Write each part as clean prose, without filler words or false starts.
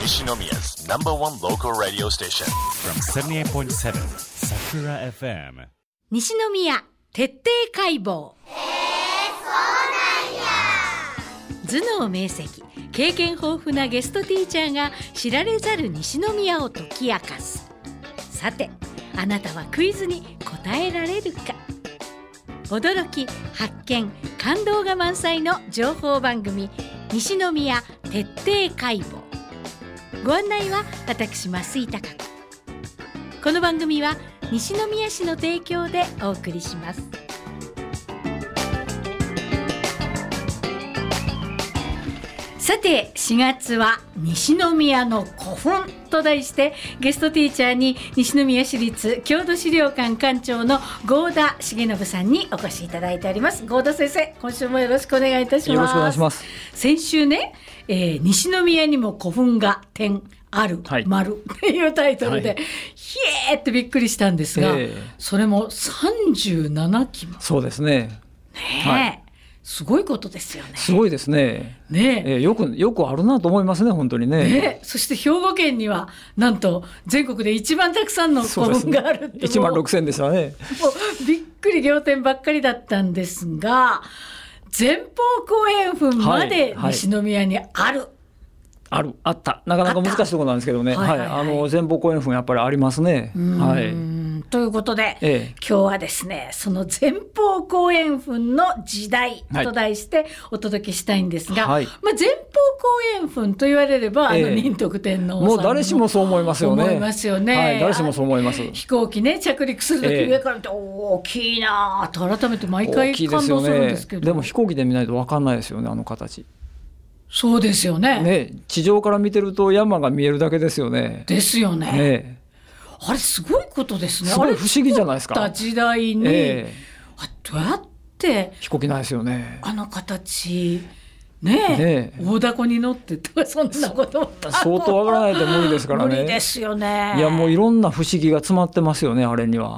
Nishinomiya's #1 local radio station from 78.7 Sakura FM 西宮徹底解剖。頭脳明晰、経験豊富なゲストティーチャーが知られざる西宮を解き明かす。さて、あなたはクイズに答えられるか。驚き、発見、感動が満載の情報番組、西宮徹底解剖。ご案内は私増井貴子。この番組は西宮市の提供でお送りします。さて、4月は西宮の古墳と題して、ゲストティーチャーに西宮市立郷土資料館館長の合田重信さんにお越しいただいております。合田先生、今週もよろしくお願いいたします。 よろしくお願いします。 先週ね、西宮にも古墳が点ある、 はい、 丸っていうタイトルで、はい、ひえーってびっくりしたんですが、それも37基も。 そうですね。 ねえ、はい、すごいことですよね。 すごいですね。 ね、 よくあるなと思いますね、本当にね。 そして兵庫県にはなんと全国で一番たくさんの古墳があるって、 1万6000でしたね。 もうびっくり仰天ばっかりだったんですが、前方後円墳まで西宮にある。 あった。なかなか難しいところなんですけどね。前方後円墳やっぱりありますね。はい。 ということで、今日はですね、その前方後円墳の時代と題してお届けしたいんですが、前方後円墳と言われれば、仁徳天皇さんもう誰しもそう思いますよね。 思いますよね。 はい、誰しもそう思います。 飛行機ね、着陸するとき上から見て、大きいなと改めて毎回感動するんですけど。 でも飛行機で見ないと分かんないですよね、あの形。 そうですよね。 地上から見てると山が見えるだけですよね。 ですよね。あれすごいことですね。 すごい不思議じゃないですか。 あれ作った時代に、どうやって飛行機ないですよね。 あの形大凧に乗ってとか、そんなことも相当わからないと無理ですからね。 無理ですよね。 いや、もういろんな不思議が詰まってますよね、あれには。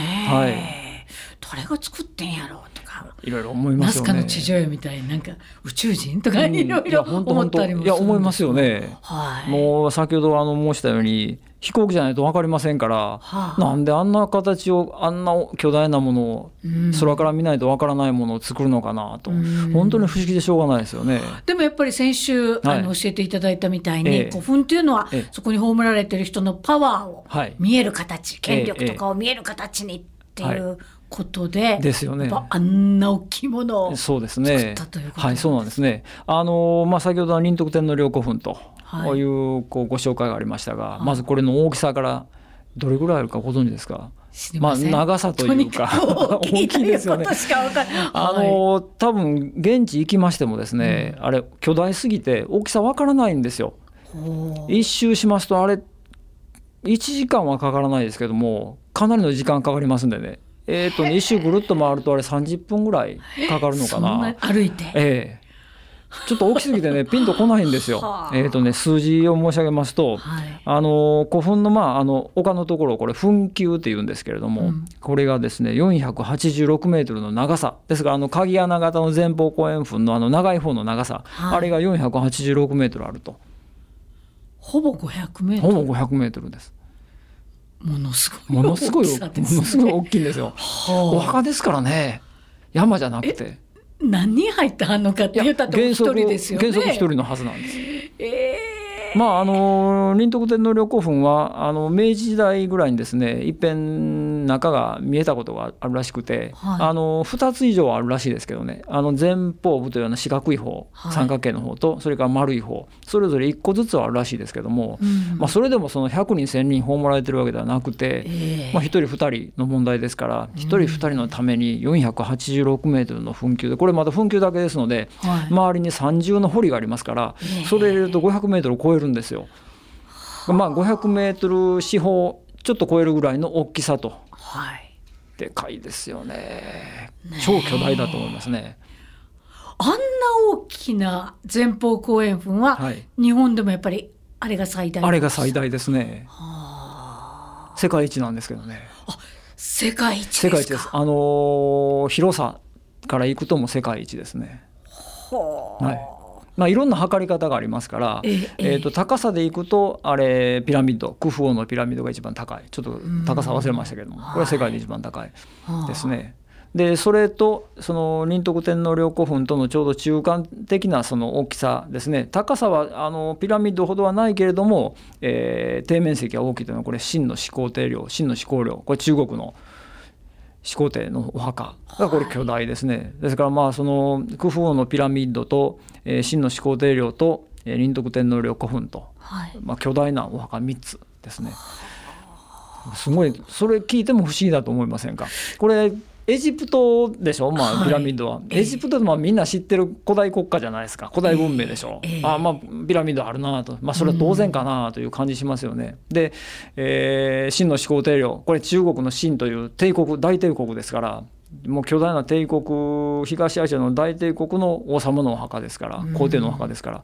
誰が作ってんやろうとか、 いろいろ思いますよね。 ナスカの地上絵みたいになんか宇宙人とかいろいろ思ったりもするんです。 いや、思いますよね。もう先ほど申したように飛行機じゃないと分かりませんから、なんであんな形を、あんな巨大なものを、空から見ないと分からないものを作るのかなと、本当に不思議でしょうがないですよね。 でもやっぱり先週教えていただいたみたいに、古墳っていうのは、そこに葬られてる人のパワーを見える形、権力とかを見える形にっていうことで、 ですよね。 あんな大きいものを作ったということですね。 はい、そうなんですね。先ほどの仁徳天皇陵古墳という、ご紹介がありましたが、まずこれの大きさからどれぐらいあるかご存知ですか？長さというか大きいですよね。多分現地行きましてもですね、あれ巨大すぎて大きさわからないんですよ。一周しますとあれ1時間はかからないですけども、かなりの時間かかりますんでね。一周ぐるっと回るとあれ30分ぐらいかかるのかな。 そんな歩いて。 ちょっと大きすぎてねピンとこないんですよ。数字を申し上げますと、古墳の丘のところ、これ墳丘っていうんですけれども、これがですね486メートルの長さですが、鍵穴型の前方後円墳の長い方の長さ、あれが486メートルあると。 ほぼ500メートル。 ほぼ500メートルです。 ものすごい大きいんですよ。お墓ですからね、山じゃなくて。 何人入ってはんのかって言ったら1人ですよね。 原則1人のはずなんです。仁徳天皇陵古墳は明治時代ぐらいにですね、一遍中が見えたことがあるらしくて、2つ以上あるらしいですけどね、前方部というような四角い方、三角形の方とそれから丸い方、それぞれ1個ずつはあるらしいですけども、それでもその100人1000人葬られてるわけではなくて、1人2人の問題ですから、1人2人のために486メートルの墳丘で、これまだ墳丘だけですので、周りに三重の堀がありますから、それ入れると500メートルを超えるんですよ。500メートル四方ちょっと超えるぐらいの大きさと、でかいですよね。超巨大だと思いますね。 あんな大きな前方後円墳は、日本でもやっぱりあれが最大。 あれが最大ですね。世界一なんですけどね。 世界一ですか？ 世界一です。広さからいくとも世界一ですね。 いろんな測り方がありますから、高さでいくとあれピラミッド、クフ王のピラミッドが一番高い。ちょっと高さ忘れましたけども、これは世界で一番高いですね。でそれとその仁徳天皇陵古墳とのちょうど中間的なその大きさですね。高さはピラミッドほどはないけれども、底面積が大きいというのはこれ秦の始皇帝陵、秦の始皇陵、これ中国の始皇帝のお墓がこれ巨大ですね。ですからそのクフ王のピラミッドと秦の始皇帝陵と仁徳天皇陵古墳と、巨大なお墓3つですね。すごい、それ聞いても不思議だと思いませんか。これエジプトでしょ、ピラミッドは、エジプトでみんな知ってる古代国家じゃないですか。古代文明でしょ、ピラミッドあるなと、それは当然かなという感じしますよね。で、秦の始皇帝陵、これ中国の秦という帝国、大帝国ですから、もう巨大な帝国、東アジアの大帝国の王様のお墓ですから、皇帝のお墓ですから、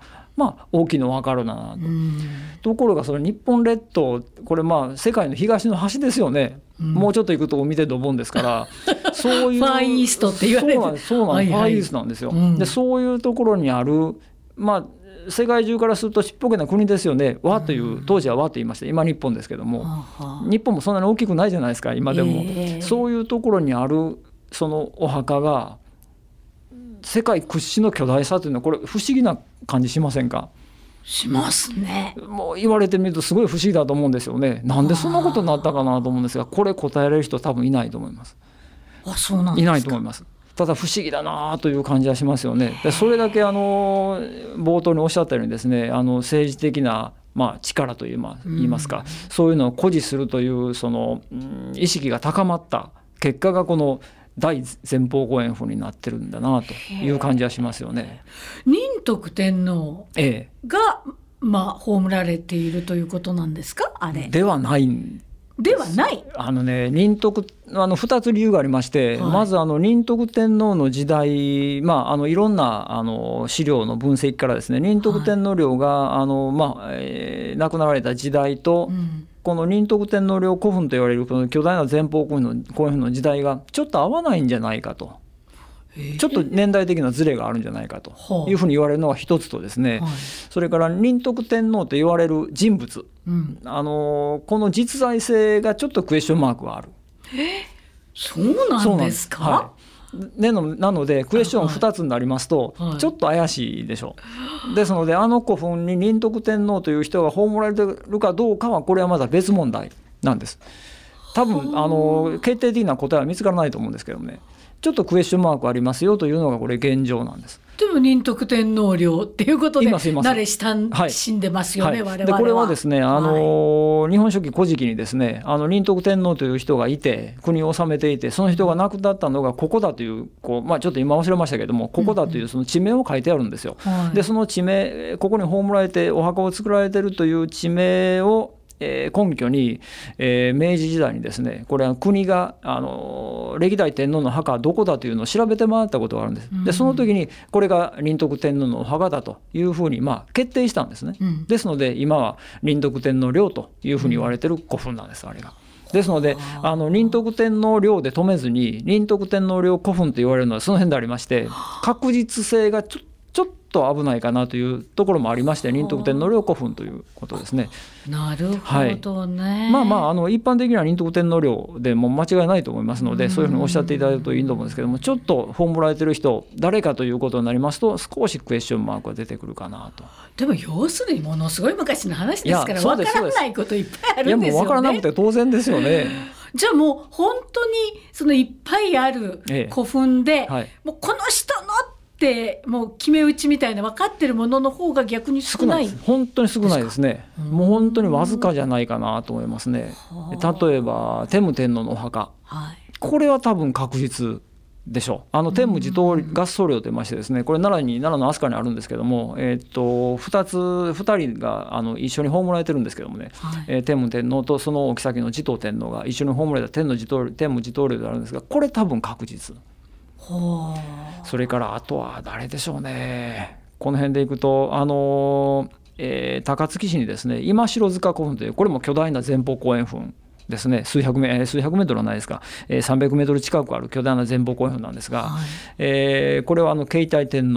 大きいの分かるなと。ところがその日本列島、これ世界の東の端ですよね。もうちょっと行くと見てドボンですからそういうファーイーストって言われる。 そうなんです、ファーイーストなんですよ。でそういうところにある、世界中からするとちっぽけな国ですよね。和という、当時は和と言いました。今日本ですけども、日本もそんなに大きくないじゃないですか今でも。そういうところにあるそのお墓が世界屈指の巨大さというのは、これ不思議な感じしませんか。 しますね。 もう言われてみるとすごい不思議だと思うんですよね。なんでそんなことになったかなと思うんですが、これ答えられる人多分いないと思います。 そうなんですか。 いないと思います。ただ不思議だなという感じはしますよね。でそれだけ冒頭におっしゃったようにですね、政治的な力と言いますか、そういうのを誇示するというその意識が高まった結果がこの大前方後円墳になってるんだなという感じはしますよね。 仁徳天皇が、葬られているということなんですか。あれではないんではない。 仁徳2つ理由がありまして、まず仁徳天皇の時代、いろんな資料の分析からですね、仁徳天皇陵が亡くなられた時代と、この仁徳天皇陵古墳と言われるこの巨大な前方後円墳の時代がちょっと合わないんじゃないかと、ちょっと年代的なズレがあるんじゃないかというふうに言われるのが一つとですね、それから仁徳天皇と言われる人物、この実在性がちょっとクエスチョンマークがある。 そうなんですか。 なのでクエスチョン2つになりますとちょっと怪しいでしょう。ですので古墳に仁徳天皇という人が葬られているかどうかはこれはまだ別問題なんです。多分決定的な答えは見つからないと思うんですけどね、ちょっとクエスチョンマークありますよというのがこれ現状なんです。 でも仁徳天皇陵っていうことで慣れ親しんでますよね、我々は。 でこれはですね、日本書紀古事記にですね、仁徳天皇という人がいて国を治めていて、その人が亡くなったのがここだという、ちょっと今忘れましたけども、ここだというその地名を書いてあるんですよ。でその地名、ここに葬られてお墓を作られているという地名を根拠に、明治時代にですね、これは国が歴代天皇の墓はどこだというのを調べて回ったことがあるんです。でその時にこれが仁徳天皇の墓だというふうに決定したんですね。ですので今は仁徳天皇陵というふうに言われている古墳なんです、あれが。ですので仁徳天皇陵で止めずに仁徳天皇陵古墳と言われるのはその辺でありまして、確実性がちょっと危ないかなというところもありまして、仁徳天皇陵古墳ということですね。 なるほどね。 一般的には仁徳天皇陵でも間違いないと思いますので、そういうふうにおっしゃっていただくといいと思うんですけども、ちょっと葬られてる人誰かということになりますと少しクエスチョンマークが出てくるかなと。 でも要するにものすごい昔の話ですから、分からないこといっぱいあるんですよね。 もう分からなくて当然ですよね。 じゃあもう本当にそのいっぱいある古墳で、もうこの人のってもう決め打ちみたいな分かってるものの方が逆に少ない。 本当に少ないですね。もう本当にわずかじゃないかなと思いますね。例えば天武天皇のお墓、これは多分確実でしょう。天武地頭合葬陵といいましてですね、これ奈良の飛鳥にあるんですけども、2人が一緒に葬られてるんですけどもね、天武天皇とそのお妃の持統天皇が一緒に葬られた天武地頭陵であるんですが、これ多分確実。それからあとは誰でしょうね。この辺でいくと高槻市にですね、今城塚古墳という、これも巨大な前方後円墳ですね。数百メートルはないですか、300メートル近くある巨大な前方後円墳なんですが、これは慶太天皇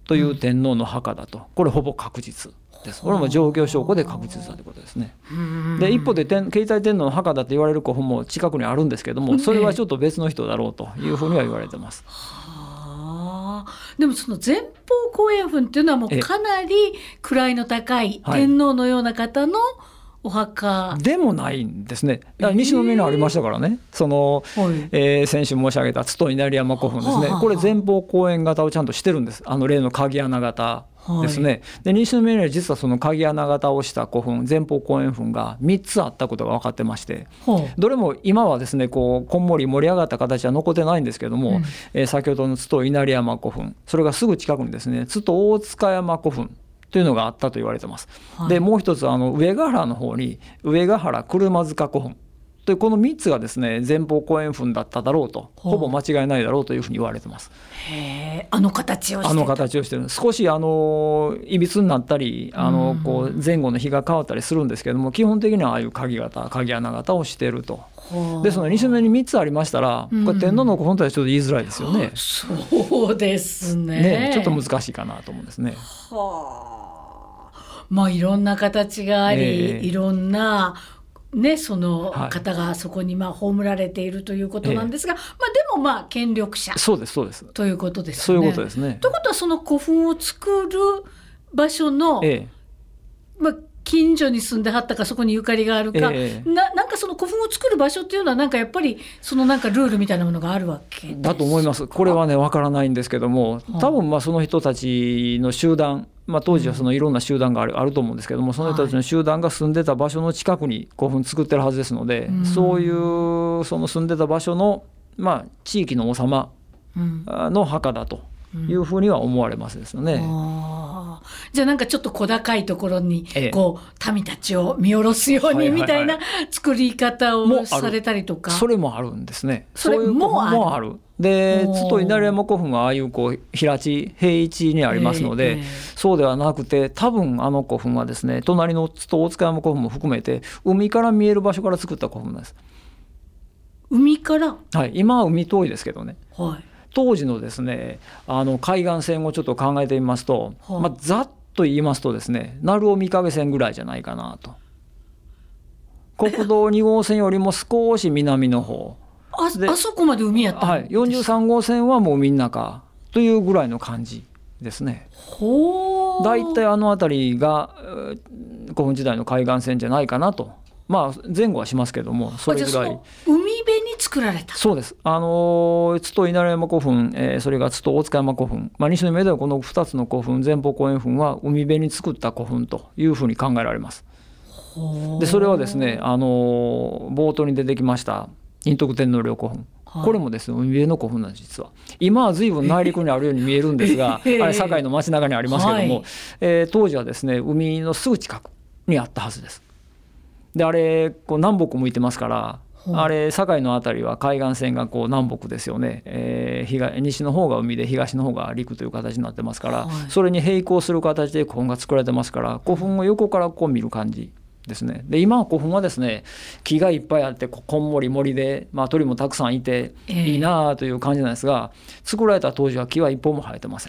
という天皇の墓だと、これほぼ確実です。これも状況証拠で確実だということですね。で一方で慶西天皇の墓だと言われる古墳も近くにあるんですけども、それはちょっと別の人だろうというふうには言われてます。 でもその前方後円墳っていうのはもうかなり位の高い天皇のような方のお墓でもないんですね。西宮にありましたからね、その、先週申し上げた津戸稲荷山古墳ですね、これ前方後円型をちゃんとしてるんです。例の鍵穴型ですね。で西宮には実はその鍵穴型をした古墳、前方後円墳が3つあったことが分かってまして、どれも今はですねこんもり盛り上がった形は残ってないんですけども、先ほどの津戸稲荷山古墳、それがすぐ近くにですね津戸大塚山古墳というのがあったと言われてます。でもう一つ上ヶ原の方に上ヶ原車塚古墳というこの3つがですね前方後円墳だっただろうと、ほぼ間違いないだろうというふうに言われてます。 形をしてる。 少しいびつになったりこう前後の日が変わったりするんですけども、基本的にはああいう鍵穴型をしていると。ですので西目に3つありましたら、これ天皇の古墳とはちょっと言いづらいですよね。 そうですね。 ちょっと難しいかなと思うんですね。 いろんな形があり、いろんなその方がそこに葬られているということなんですが、でも権力者そうですということですね。 そういうことですね。 ということはその古墳を作る場所の、近所に住んではったかそこにゆかりがあるか、なんかその古墳を作る場所っていうのはなんかやっぱりそのなんかルールみたいなものがあるわけですだと思います。これはねわからないんですけども、多分その人たちの集団、当時はそのいろんな集団があると思うんですけども、その人たちの集団が住んでた場所の近くに古墳作ってるはずですので、そういうその住んでた場所の地域の王様の墓だというふうには思われますですよね。 じゃあなんかちょっと小高いところに民たちを見下ろすようにみたいな作り方をされたりとか、 それもあるんですね。そういう古墳もある。で津戸稲荷山古墳はああいう平地にありますので、そうではなくて多分古墳はですね隣の津戸大塚山古墳も含めて海から見える場所から作った古墳なんです。 海から、 今は海遠いですけどね、当時のですね海岸線をちょっと考えてみますと、ざっと言いますとですね鳴尾御影線ぐらいじゃないかなと。国道2号線よりも少し南の方あそこまで海やったんです。 43号線はもう海の中というぐらいの感じですね。だいたい辺りが古墳時代の海岸線じゃないかなと。前後はしますけども、それぐらい。 海辺に作られた。 そうです。津戸稲荷山古墳、それが津戸大塚山古墳、西宮ではこの2つの古墳前方後円墳は海辺に作った古墳というふうに考えられます。でそれはですね冒頭に出てきました仁徳天皇陵古墳、これもですね海辺の古墳なんです。実は今は随分内陸にあるように見えるんですがあれ堺の街中にありますけども、当時はですね海のすぐ近くにあったはずです。であれ南北向いてますから、あれ堺の辺りは海岸線が南北ですよね、西の方が海で東の方が陸という形になってますから、それに並行する形で古墳が作られてますから、古墳を横から見る感じですね。で今は古墳はですね木がいっぱいあってこんもり森で、鳥もたくさんいていいなという感じなんですが、作られた当時は木は一本も生えてません。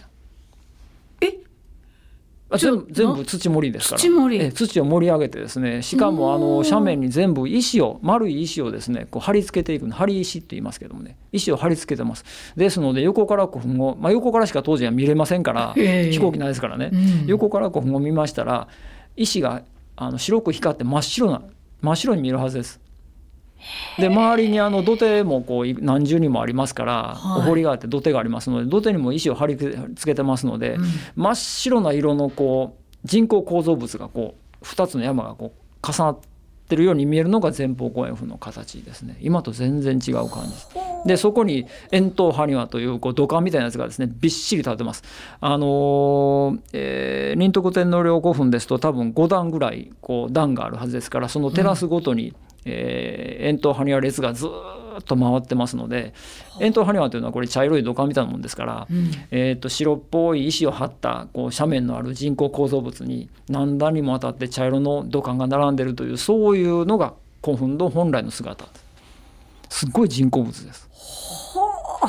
全部土盛りですから、土を盛り上げてですね、しかも斜面に全部丸い石をですね貼り付けていく、貼り石って言いますけどもね、石を貼り付けてます。ですので横から古墳を、横からしか当時は見れませんから、飛行機ないですからね、横から古墳を見ましたら石が白く光って真っ白に見えるはずです。で周りに土手も何重にもありますから、お堀があって土手がありますので、土手にも石を貼り付けてますので、真っ白な色の人工構造物が2つの山が重なってるように見えるのが前方後円墳の形ですね。今と全然違う感じで、そこに円筒埴輪という土管みたいなやつがですねびっしり立ってます。仁徳天皇陵古墳ですと多分5段ぐらい段があるはずですから、そのテラスごとに、円筒埴輪列がずっと回ってますので、円筒埴輪というのはこれ茶色い土管みたいなもんですから、白っぽい石を張った斜面のある人工構造物に何段にもわたって茶色の土管が並んでいるという、そういうのが古墳の本来の姿です。すっごい人工物です。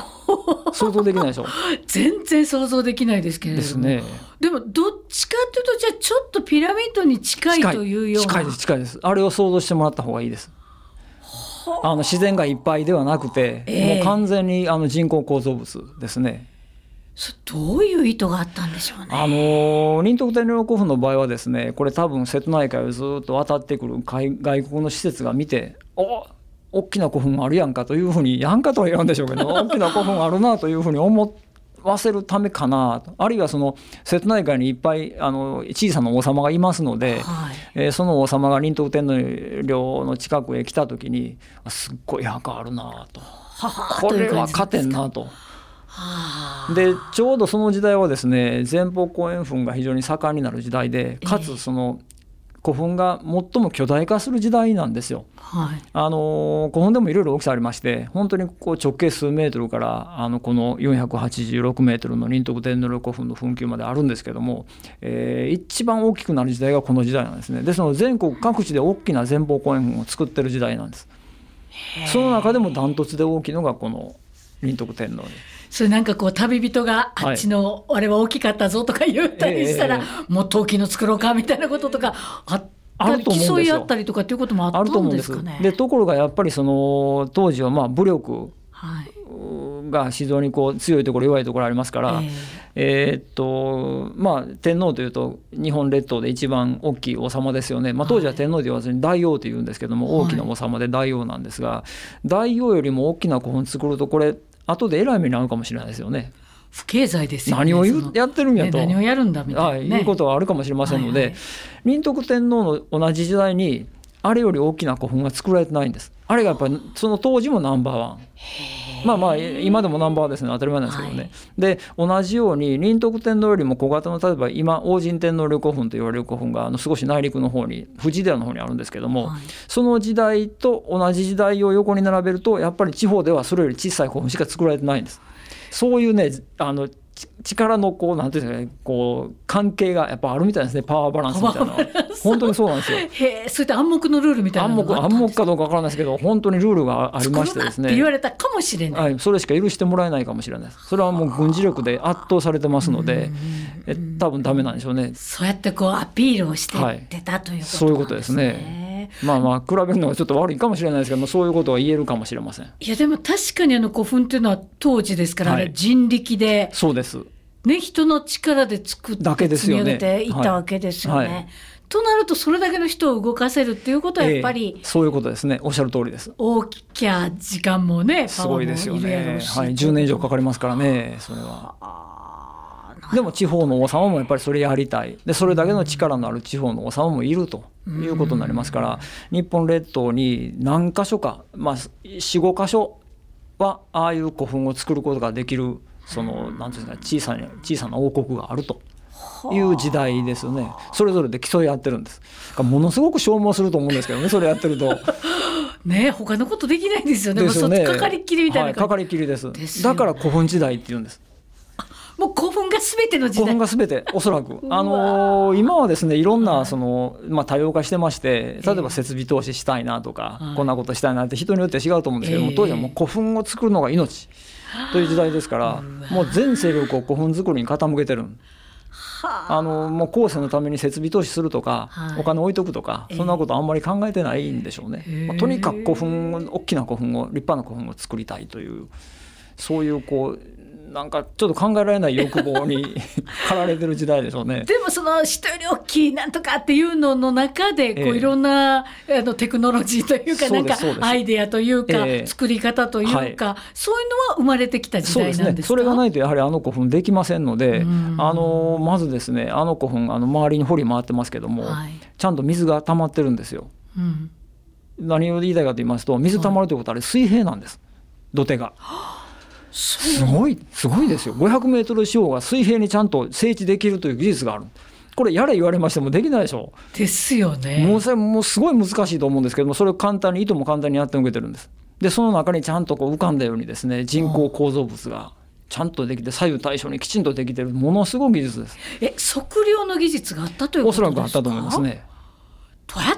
想像できないでしょ。 全然想像できないですけれどもですね。 でもどっちかというとじゃあちょっとピラミッドに近いというような。 近いです。あれを想像してもらった方がいいです。自然がいっぱいではなくて、もう完全に人工構造物ですね。 どういう意図があったんでしょうね。 仁徳天皇古墳の場合はですね、これ多分瀬戸内海をずっと渡ってくる外国の施設が見て、大きな古墳あるやんかというふうに、やんかとは言わんでしょうけど大きな古墳あるなというふうに思わせるためかなと。あるいはその瀬戸内海にいっぱい小さな王様がいますので、その王様が仁徳天皇陵の近くへ来た時にすっごい墓あるなと、これは勝てんなと。でちょうどその時代はですね、前方後円墳が非常に盛んになる時代で、かつその古墳が最も巨大化する時代なんですよ。古墳でもいろいろ大きさありまして、本当にこう直径数メートルからこの486メートルの仁徳天皇陵古墳の墳丘まであるんですけども、一番大きくなる時代がこの時代なんですね。ですので全国各地で大きな前方後円墳を作ってる時代なんです。その中でもダントツで大きいのがこの仁徳天皇。 それなんかこう旅人があっちのあれは大きかったぞとか言ったりしたら、もっと大きいの作ろうかみたいなこととかあったり、競い合ったりとかっていうこともあったんですかね。 ところがやっぱりその当時は武力が非常にこう強いところ弱いところありますから、天皇というと日本列島で一番大きい王様ですよね。当時は天皇と言わずに大王というんですけども、大きな王様で大王なんですが、大王よりも大きな古墳作るとこれ後でえらい目に遭うかもしれないですよね。 不経済ですよね。 何をやってるんやと、 何をやるんだみたいな、 いうことはあるかもしれませんので、仁徳天皇の同じ時代にあれより大きな古墳が作られてないんです。あれがやっぱりその当時もナンバーワン、今でもナンバーワンですね、当たり前なんですけどね。で同じように仁徳天皇よりも小型の、例えば今王神天皇陵古墳と言われる古墳が少し内陸の方に富士寺の方にあるんですけども、その時代と同じ時代を横に並べると、やっぱり地方ではそれより小さい古墳しか作られてないんです。そういうね、力のこうなんていうんですかね、こう関係がやっぱあるみたいですね。パワーバランスみたいな本当にそうなんですよ。 そういった暗黙のルールみたいなのがあったんです。 暗黙かどうかわからないですけど、本当にルールがありましてですね、 って言われたかもしれない、 それしか許してもらえないかもしれないです。それはもう軍事力で圧倒されてますので、多分ダメなんでしょうね。 そうやってこうアピールをしていってたということなんですね。 そういうことですね。比べるのはちょっと悪いかもしれないですけど、そういうことは言えるかもしれません。 いやでも確かに古墳っていうのは当時ですから、人力で、 そうですね、人の力で作って積み上げていったわけですよね。となるとそれだけの人を動かせるっていうことはやっぱり、 そういうことですね。おっしゃる通りです。 大きな時間もね、 すごいですよね。10年以上かかりますからね。それはでも地方の王様もやっぱりそれやりたい。でそれだけの力のある地方の王様もいるということになりますから、日本列島に何箇所か、4、5箇所はああいう古墳を作ることができる、そのなんていうんですか、小さな王国があるという時代ですよね。それぞれで競い合ってるんです。ものすごく消耗すると思うんですけどね、それやってるとね、他のことできないんですよね。ですよね。かかりっきりみたいな感じ、 かかりっきりです。だから古墳時代って言うんです。 もう古墳が全ての時代。 古墳が全て、おそらく今はですね、いろんな多様化してまして、例えば設備投資したいなとか、こんなことしたいなって人によって違うと思うんですけども、当時はもう古墳を作るのが命という時代ですから、もう全勢力を古墳作りに傾けてる。もう後世のために設備投資するとか、お金置いとくとか、そんなことあんまり考えてないんでしょうね。とにかく大きな古墳を、立派な古墳を作りたいという、そういうなんかちょっと考えられない欲望に駆られてる時代でしょうね。 でもその人より大きいなんとかっていうのの中でいろんなテクノロジーというか、なんかアイデアというか、作り方というか、そういうのは生まれてきた時代なんですか。そうですね。それがないとやはり古墳できませんので、まずですね、古墳周りに堀回ってますけども、ちゃんと水が溜まってるんですよ。何を言いたいかと言いますと、水溜まるということはあれ水平なんです、土手が。すごいですよ。500メートル四方が水平にちゃんと整地できるという技術がある。これやれ言われましてもできないでしょう。 ですよね。 もうすごい難しいと思うんですけども、それをいとも簡単にやって受けてるんです。でその中にちゃんと浮かんだようにですね、人工構造物がちゃんとできて、左右対称にきちんとできてる、ものすごい技術です。 測量の技術があったということですか。 おそらくあったと思いますね。 どうやっ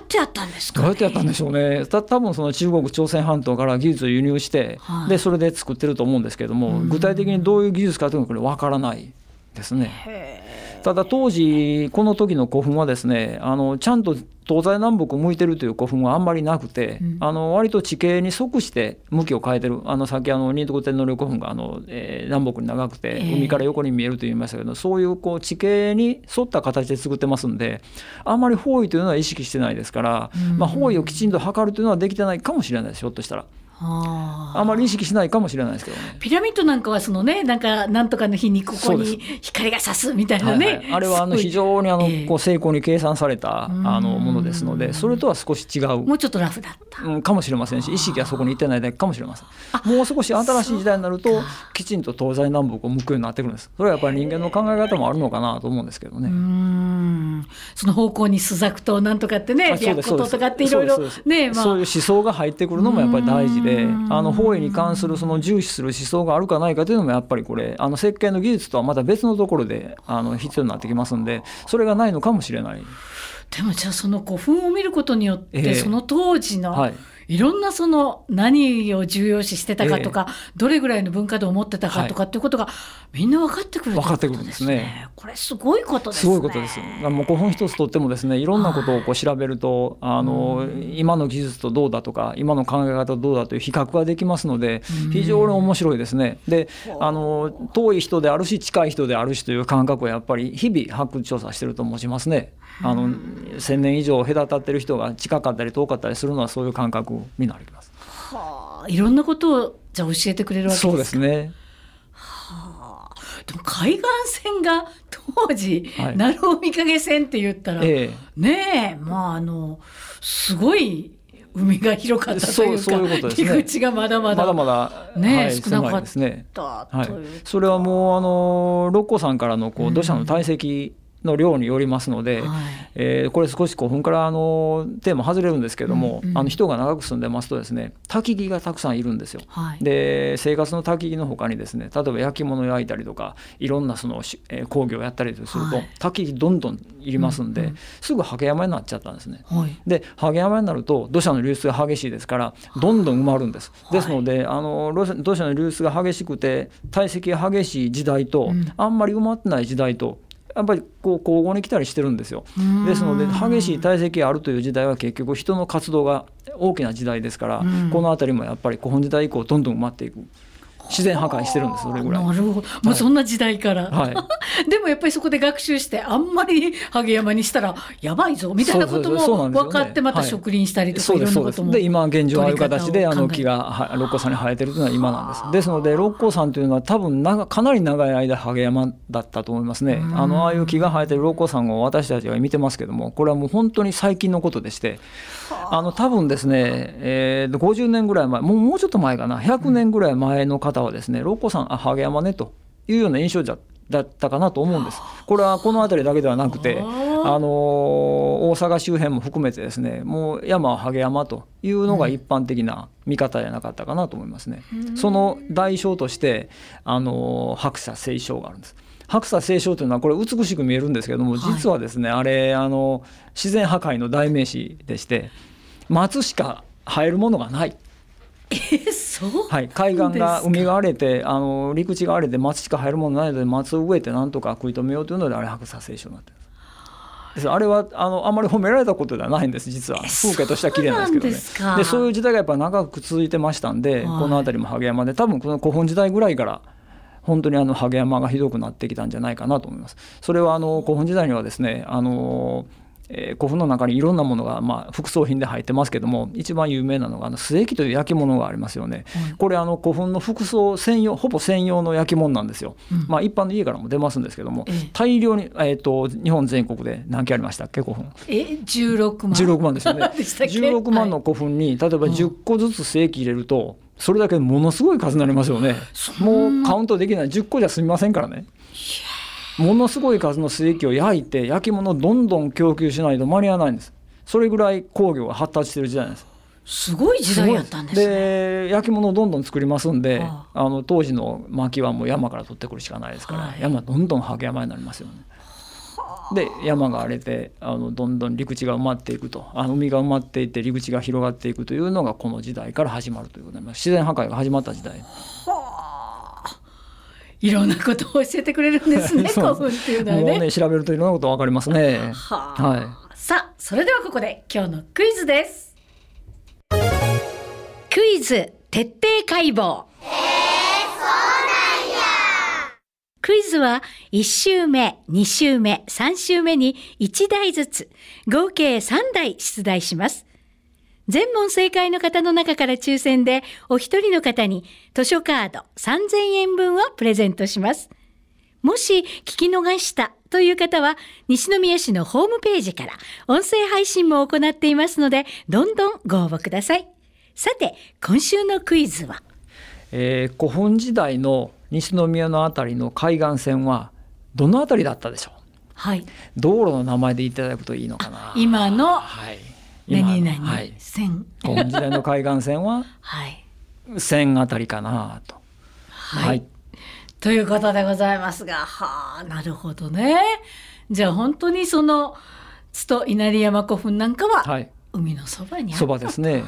てやったんですかね。 どうやってやったんでしょうね。多分その中国朝鮮半島から技術を輸入して、はい、でそれで作ってると思うんですけれども、具体的にどういう技術かというのはこれ分からないですね。ただ当時この時の古墳はですね、ちゃんと東西南北を向いてるという古墳はあんまりなくて、割と地形に即して向きを変えてる。さっき仁徳天皇陵古墳が南北に長くて海から横に見えると言いましたけど、そういう地形に沿った形で作ってますんで、あんまり方位というのは意識してないですから、方位をきちんと測るというのはできてないかもしれないです。ひょっとしたらあまり意識しないかもしれないですけどね。 ピラミッドなんかはそのね、なんとかの日にここに光が差すみたいなね、 はいはい、あれは非常に精巧に計算されたものですので、それとは少し違う、 もうちょっとラフだった、 かもしれませんし、意識がそこにいってないだけかもしれません。もう少し新しい時代になるときちんと東西南北を向くようになってくるんです。それはやっぱり人間の考え方もあるのかなと思うんですけどね。 その方向に朱雀となんとかってね、白虎とかっていろいろね、 そういう思想が入ってくるのもやっぱり大事で、方位に関するその重視する思想があるかないかというのもやっぱりこれ設計の技術とはまた別のところで必要になってきますんで、それがないのかもしれない。 でもじゃあその古墳を見ることによって、その当時のいろんなその何を重要視してたかとか、どれぐらいの文化度を持ってたかとかっていうことがみんな分かってくるってことですね。これすごいことですね。 すごいことです。もう古墳一つとってもですね、いろんなことを調べると今の技術とどうだとか今の考え方とどうだという比較ができますので、非常に面白いですね。で遠い人であるし近い人であるしという感覚をやっぱり日々発掘調査してると思いますね。1000年以上隔たってる人が近かったり遠かったりするのはそういう感覚になります。 いろんなことをじゃあ教えてくれるわけですか。 そうですね。 でも海岸線が当時、鳴尾御影線って言ったら、ねえ、すごい海が広かったというか、 そういうことですね。 入り口がまだまだね、少なかった、 それはもう六甲山からの土砂の堆積の量によりますので、これ少し古墳からテーマ外れるんですけども、人が長く住んでますとですね、焚き木がたくさんいるんですよ。で生活の焚き木の他にですね、例えば焼き物焼いたりとかいろんなその工業をやったりすると、焚き木どんどんいりますんで、すぐ礫山になっちゃったんですね。で礫山になると土砂の流出が激しいですからどんどん埋まるんです。ですので土砂の流出が激しくて堆積が激しい時代と、あんまり埋まってない時代とやっぱり交互に来たりしてるんですよ。ですので激しい堆積があるという時代は結局人の活動が大きな時代ですから、この辺りもやっぱり古墳時代以降どんどん埋まっていく。自然破壊してるんです。それぐらい。 なるほど。もうそんな時代から、でもやっぱりそこで学習して、あんまり礫山にしたらやばいぞみたいなことも分かって、また植林したりとかいろんなことも。 で今現状ああいう形で木が六甲山に生えてるというのは今なんです。ですので六甲山というのは多分かなり長い間礫山だったと思いますね。ああいう木が生えてる六甲山を私たちが見てますけども、これはもう本当に最近のことでして、多分ですね、50年ぐらい前、もうちょっと前かな、100年ぐらい前の方はですね、六甲山礫山ねというような印象だったかなと思うんです。これはこの辺りだけではなくて、大阪周辺も含めてですね、もう山は礫山というのが一般的な見方じゃなかったかなと思いますね。その代償として白砂青松があるんです。白砂青松というのはこれ美しく見えるんですけども、実はですね、あれ自然破壊の代名詞でして、松しか生えるものがない。海岸が海が荒れて陸地が荒れて松しか生えるものないので、松を植えてなんとか食い止めようというのであれ白砂青松になっています。あれはあまり褒められたことではないんです。実は風景としては綺麗なんですけどね。でそういう時代がやっぱ長く続いてましたんで、この辺りも礫山で、多分この古墳時代ぐらいから本当に礫山がひどくなってきたんじゃないかなと思います。それは古墳時代にはですね、古墳の中にいろんなものが副葬品で入ってますけども、一番有名なのが須恵器という焼き物がありますよね。これ古墳の副葬専用、ほぼ専用の焼き物なんですよ。一般の家からも出ますんですけども、大量に、日本全国で何件ありましたっけ、古墳。16万ですよね。16万の古墳に例えば10個ずつ須恵器入れると、それだけものすごい数になりますよね。もうカウントできない、10個じゃ済みませんからね。ものすごい数の須恵器を焼いて焼き物をどんどん供給しないと間に合わないんです。それぐらい工業が発達している時代なんです。 すごい時代やったんですね。 で焼き物をどんどん作りますんで、当時の薪はもう山から取ってくるしかないですから、山どんどん礫山になりますよね。 で山が荒れてどんどん陸地が埋まっていくと海が埋まっていって陸地が広がっていくというのがこの時代から始まるということになります。自然破壊が始まった時代。 いろんなことを教えてくれるんですね古墳っていうのはね。 もうね調べるといろんなこと分かりますね。 さあそれではここで今日のクイズです。クイズ徹底解剖。クイズは1週目、2週目、3週目に1題ずつ合計3題出題します。全問正解の方の中から抽選でお一人の方に図書カード3000円分をプレゼントします。もし聞き逃したという方は西宮市のホームページから音声配信も行っていますのでどんどんご応募ください。さて今週のクイズは、 古墳時代の西宮のあたりの海岸線はどのあたりだったでしょう。 はい、 道路の名前でいただくといいのかな。 今の、 はい、 何々線、 古墳時代の海岸線は線あたりかなと。 はい、ということでございますが、なるほどね。じゃあ本当にその津と稲荷山古墳なんかは海のそばにあった。 そばですね。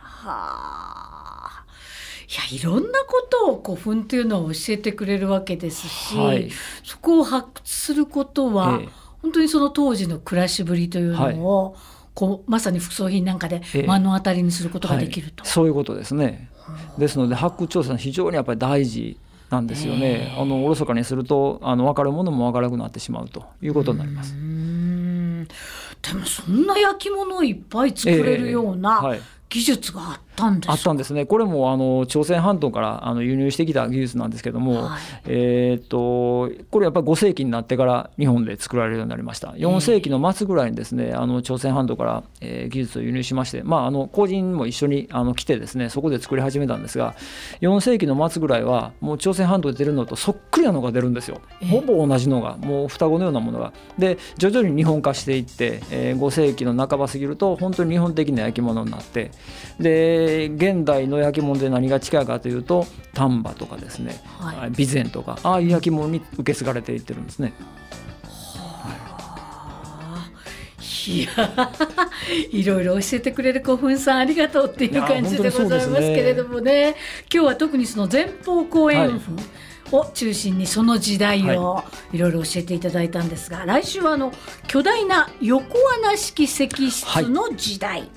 いろんなことを古墳というのを教えてくれるわけですし、そこを発掘することは、本当にその当時の暮らしぶりというのを、まさに副葬品なんかで目の当たりにすることができると、 そういうことですね。ですので発掘調査は非常にやっぱり大事なんですよね。おろそかにすると分かるものも分からなくなってしまうということになります。 でもそんな焼き物をいっぱい作れるような技術があったんですか。 あったんですね。これも朝鮮半島から輸入してきた技術なんですけども、これやっぱり5世紀になってから日本で作られるようになりました。4世紀の末ぐらいにですね朝鮮半島から、技術を輸入しまして、工人も一緒に来てですねそこで作り始めたんですが、4世紀の末ぐらいはもう朝鮮半島で出るのとそっくりなのが出るんですよ。ほぼ同じのがもう双子のようなものがで徐々に日本化していって、5世紀の半ば過ぎると本当に日本的な焼き物になって、で現代の焼き物で何が近いかというと丹波とかですね、備前とかああいう焼き物に受け継がれていってるんですね。 いろいろ教えてくれる古墳さんありがとうっていう感じでございますけれどもね、今日は特にその前方後円墳を中心にその時代をいろいろ教えていただいたんですが、来週は巨大な横穴式石室の時代、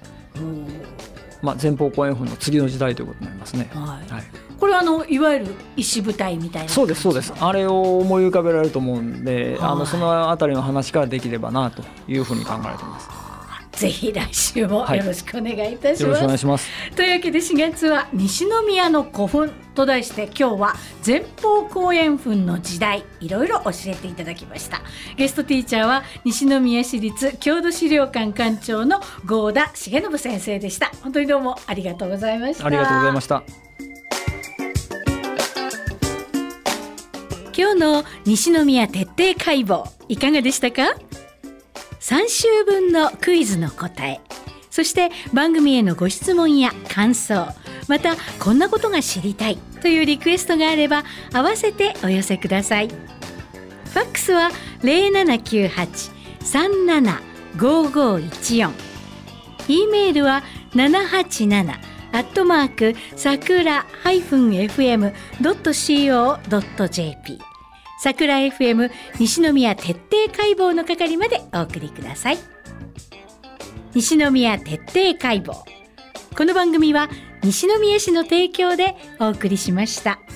前方後円墳の次の時代ということになりますね。 これはいわゆる石舞台みたいな。 そうですそうです。あれを思い浮かべられると思うんで、そのあたりの話からできればなというふうに考えています。 ぜひ来週もよろしくお願いいたします。 よろしくお願いします。 というわけで4月は西宮の古墳と題して今日は前方後円墳の時代いろいろ教えていただきました。ゲストティーチャーは西宮市立郷土資料館館長の合田重信先生でした。本当にどうもありがとうございました。 ありがとうございました。 今日の西宮徹底解剖いかがでしたか。3週分のクイズの答え、そして番組へのご質問や感想、またこんなことが知りたいというリクエストがあれば合わせてお寄せください。ファックスは 0798-375514、 E メールは787-sakura-fm.co.jp、さくら FM 西宮徹底解剖の係までお送りください。西宮徹底解剖、この番組は西宮市の提供でお送りしました。